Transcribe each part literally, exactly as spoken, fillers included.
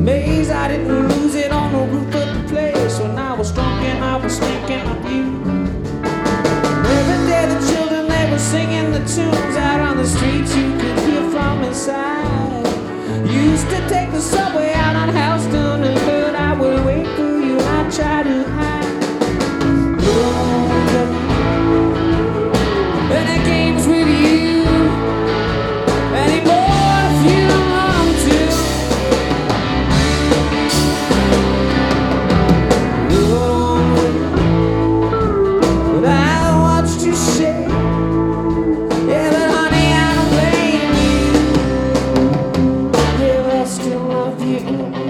Maze, I didn't lose it on the roof of the place. When I was drunk and I was thinking of you. Every day the children, they were singing the tunes out on the streets you could hear from inside. Used to take the subway out on Houston, and but I would wait for you and I'd try to hide. Any games with you anymore if you don't want to. But I watched you shake. Yeah, but honey, I don't blame you. Yeah, but I still love you.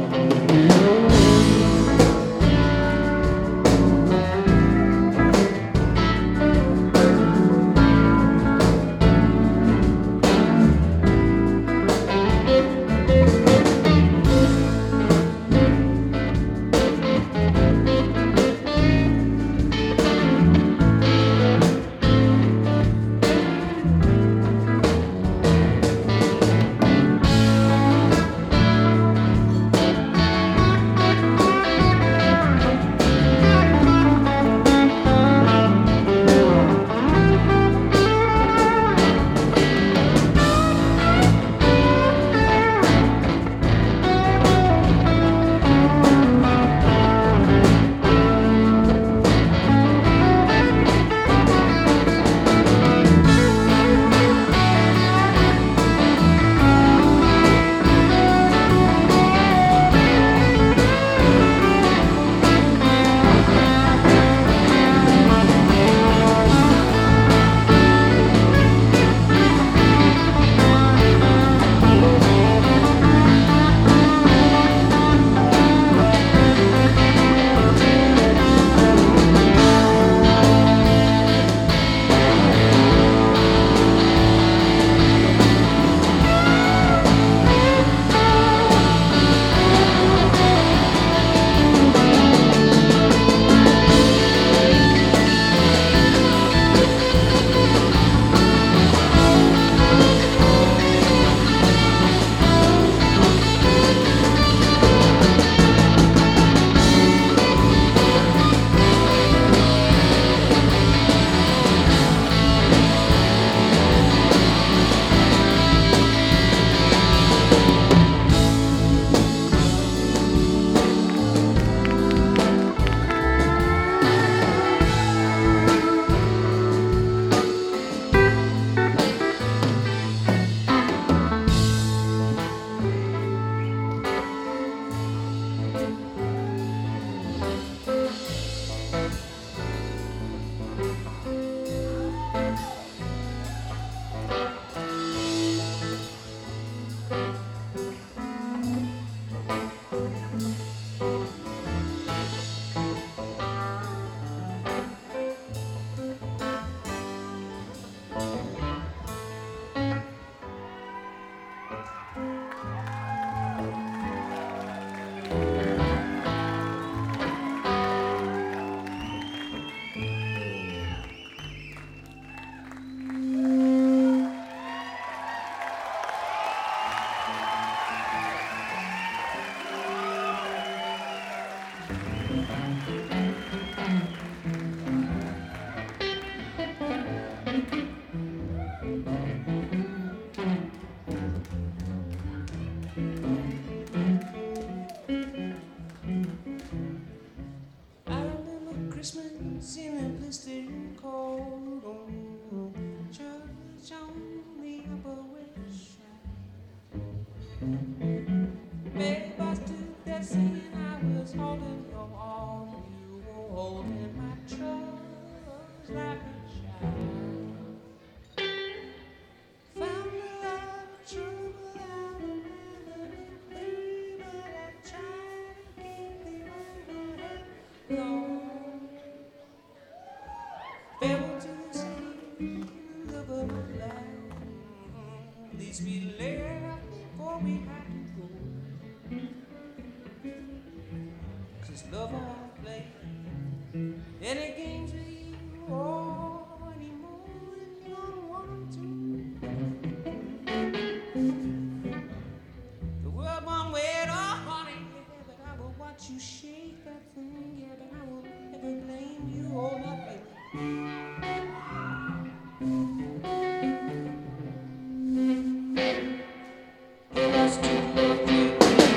Christmas in a blistering cold, oh, church on the Upper West Side. Babe, I stood there singing, I was holding your arm, you were holding my trust like a child. Found the love true without a melody, baby, I tried to keep the overhead low. Fell to the sea, look of the land. At least we left before we had to go. 'Cause love won't play any games with you or anymore if you don't want to. The world won't wait, oh honey. you shake that thing, yeah, but I will never blame you, oh, not baby. Give us to love you.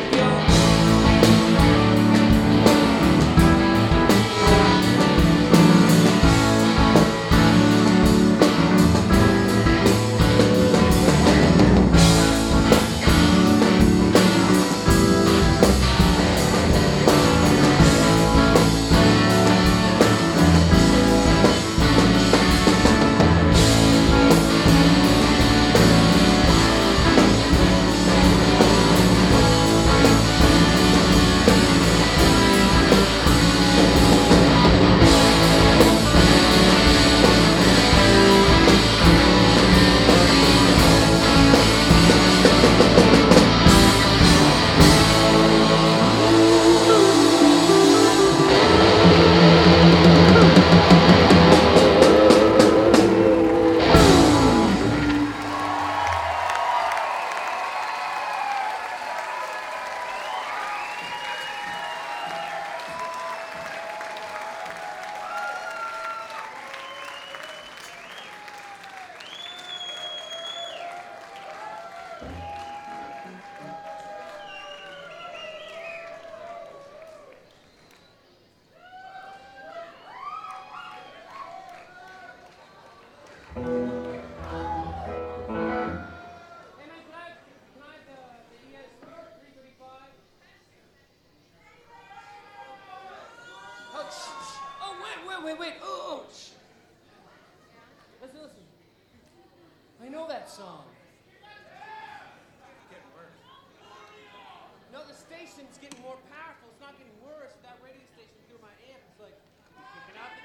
Wait, wait, oh, oh, shh. Listen, listen. I know that song. Getting worse. No, the station's getting more powerful. It's not getting worse. That radio station through my amp, it's like kicking out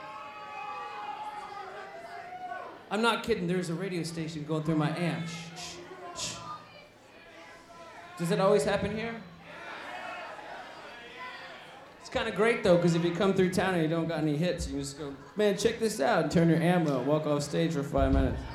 the jam. I'm not kidding. There's a radio station going through my amp. Shh, shh, shh. Does it always happen here? Kind of great though, because if you come through town and you don't got any hits, you just go, man, check this out, and turn your amp on, walk off stage for five minutes.